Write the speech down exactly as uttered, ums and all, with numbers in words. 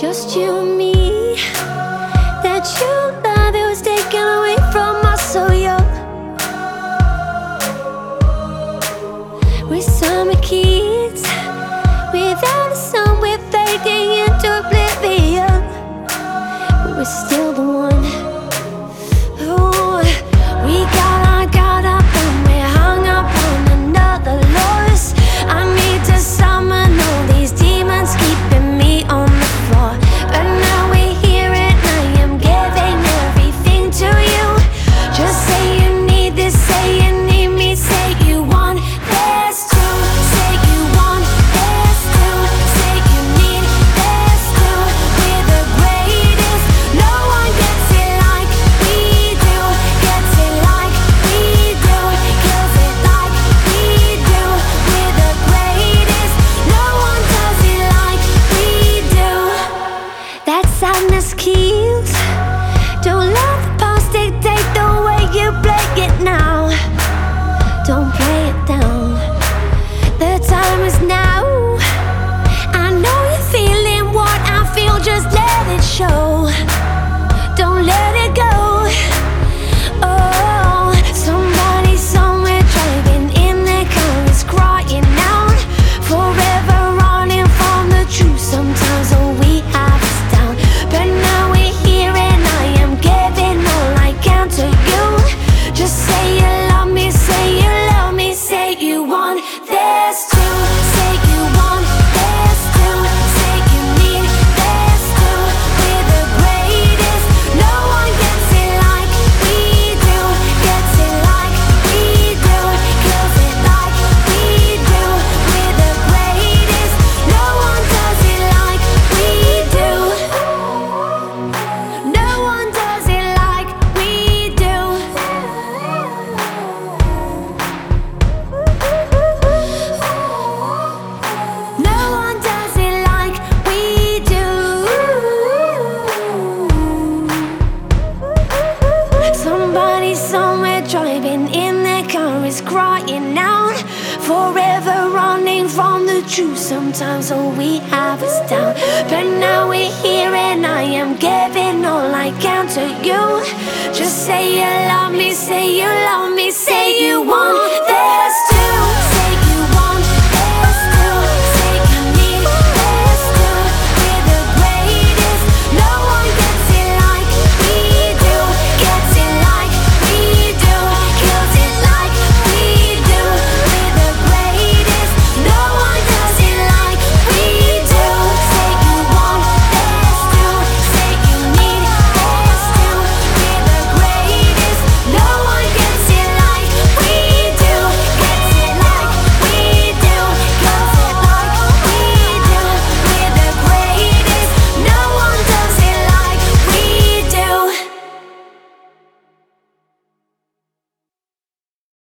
just you and me. That true love, it was taken away from us so young. We're summer kids, without a sun, we're fading into oblivion. But we're still the one. Ooh, we got our guard up and we're hung up on another loss. I need to summon all these demons keeping me on the floor. But now we're here and I am giving everything to you. Just say you need this, say you need me, say you want this too. Say you want this too. Say you need this too. We're the greatest. No one gets it like we do. Gets it like we do. Kills it like we do. We're the greatest. No one does it like we do. That sadness kills. Don't let the past dictate the way you play it now. Don't play it down. The time is now. I know you're feeling what I feel, just let it show. Don't let it go. Oh, somebody somewhere driving in their car is crying out. Forever running from the truth. Sometimes all we have is down. But now we're here and I am giving all I can to you. Just say you love me, say you love me, say you want this too. Say you want this too. Say you need this too. We're the greatest. No one gets it like we do. Gets it like we do. Kills it like we do. We're the greatest. No one does it like we do. No one does it like we do. No one does it like we do. Somebody somewhere driving in their car is crying out. Forever running from the truth. Sometimes all we have is down. But now we're here and I am giving all I can to you. Just say you love me, say you love me, say you want